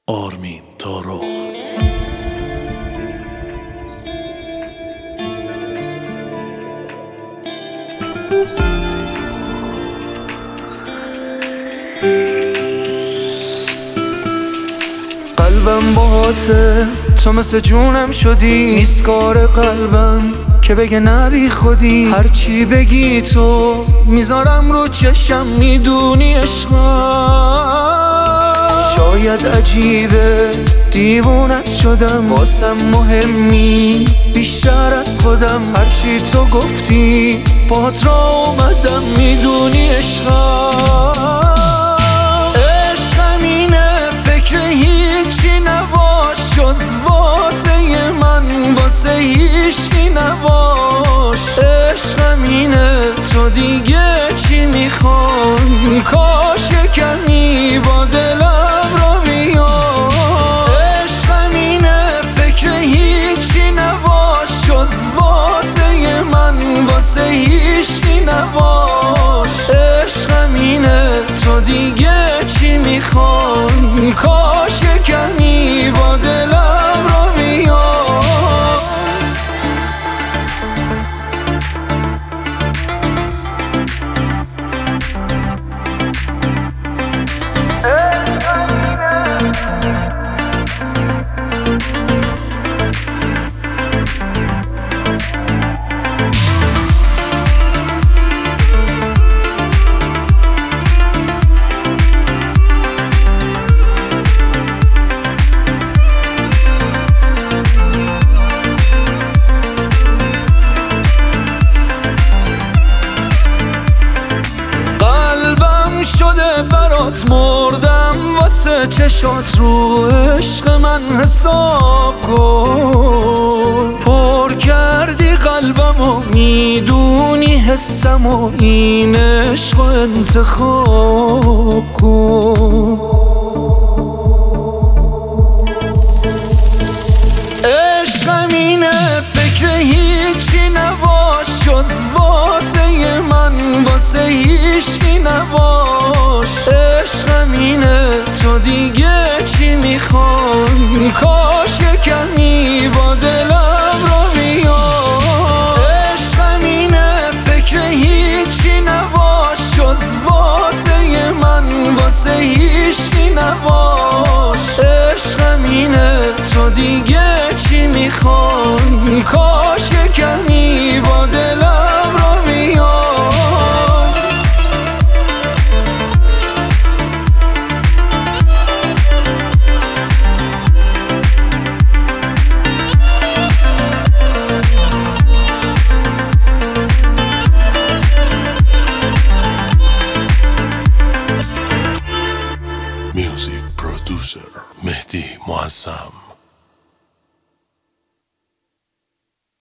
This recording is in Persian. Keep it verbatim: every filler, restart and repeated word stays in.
آرمین تارخ. قلبم باهاته، تو مثل جونم شدی، ایستگار قلبم که بگه نبی خودی. هرچی بگی تو میذارم رو چشم، میدونی عشقم. شاید عجیبه دیوونت شدم، واسم مهمی بیشتر از خودم. هرچی تو گفتی باهات را اومدم، میدونی عشقم. عشقم اینه فکر هیچی نباش جز واسه من، واسه هیچکی نباش. عشقم اینه تو دیگه چی میخوای، کاش کمی با دلم را بیای. عشقم اینه فکر هیچی نباش جز واسه من، واسه هیچکی نباش. عشقم اینه تو دیگه چی میخوای، کاش کمی با دلم را بیای. شده برات مردم، واسه چشات رو عشق من حساب کن. پر کردی قلبمو، میدونی حسم و این عشق انتخاب کن. عشقم اینه فکر هیچی نباش جز واسه من، واسه هیچکی نباش. عشقم اینه تو دیگه چی میخوای، کاش کمی با دلم را بیای. عشقم اینه فکر هیچی نباش جز واسه من، واسه هیچکی نباش. عشقم اینه تو دیگه چی میخوای، کاش کمی با دلم را بیای. میوزیک پرودوسر مهدی معظم.